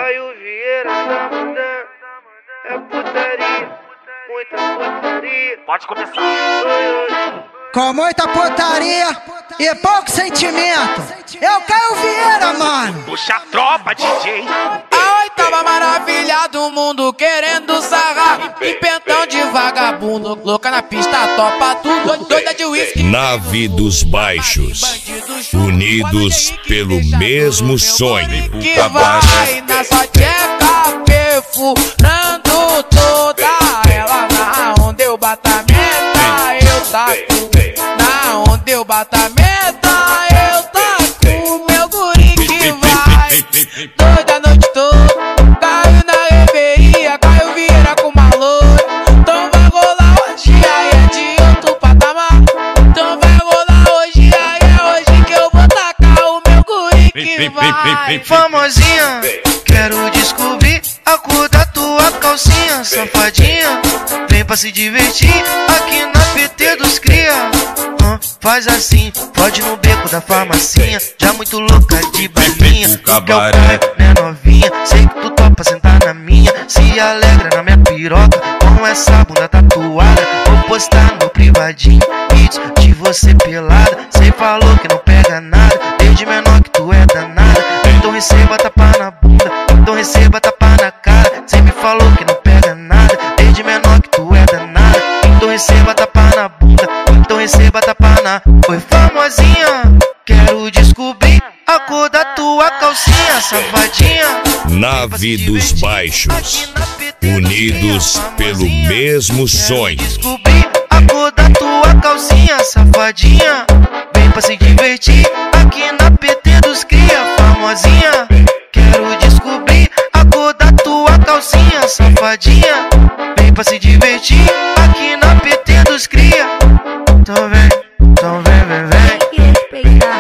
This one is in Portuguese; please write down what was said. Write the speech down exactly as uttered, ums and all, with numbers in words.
Caio Vieira tá mandando, é putaria, muita putaria. Pode começar. Com muita putaria e pouco sentimento. Eu Caio Vieira, mano. Puxa a tropa, D J. A oitava maravilha do mundo querendo sarrar. E pentão de vagabundo, louca na pista, topa tudo. Doida de uísque. Nave dos Baixos, unidos pelo mesmo sonho. Que vai na sua tcheca, perfurando toda ela. Na onde eu bato a meta, eu taco. Na onde eu bato a meta, eu taco. Meu guri que vai doida a noite toda. Caiu na reveria, Caio Vieira com uma loura. Então vai rolar hoje, aí é de outro patamar. Então vai rolar hoje, aí é hoje que eu vou tacar o meu guri que vai. Famosinha, quero descobrir a cor da tua calcinha. Safadinha, vem pra se divertir aqui na P T dos cria. Hum, faz assim, pode no beco da farmacinha. Já muito louca de balinha, tu quer o pai, né novinha? Sei que tu topa sentar na minha. Se alegra na minha piroca com essa bunda tatuada. Vou postar no meu privadinho vídeos de você pelada. Cê falou que não pega nada, desde menor que tu é danada. Então receba tapa na bunda, então receba tapa na cara. Cê me falou que não pega nada, desde menor que tu é danada. Então receba tapa na bunda, então receba tapa na... Oi famosinha, quero descobrir a cor da tua calcinha. Safadinha, Nave dos Baixos, unidos pelo mesmo sonho. descobrir a cor da tua calcinha. Safadinha, vem pra se divertir aqui na P T dos cria. Famosinha, quero descobrir a cor da tua calcinha. Safadinha, vem pra se divertir aqui na P T dos cria. Então vem, então vem, vem, vem.